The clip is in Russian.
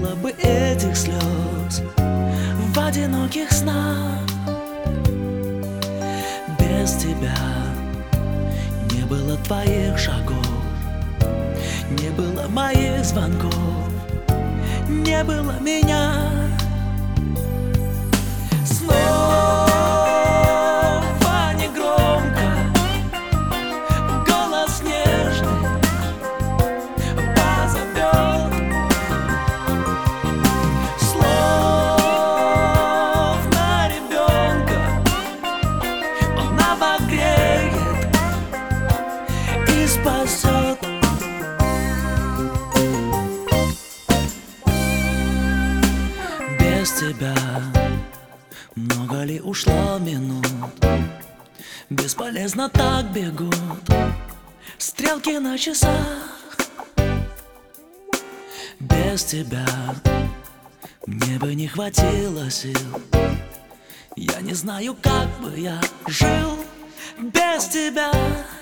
было бы этих слез в одиноких снах. Без тебя не было твоих шагов, не было моих звонков, не было меня. Снова негромко голос нежный позовет, словно ребенка он обогреет и спасет. Без тебя много ли ушло минут? Бесполезно так бегут стрелки на часах. Без тебя мне бы не хватило сил. Я не знаю, как бы я жил без тебя.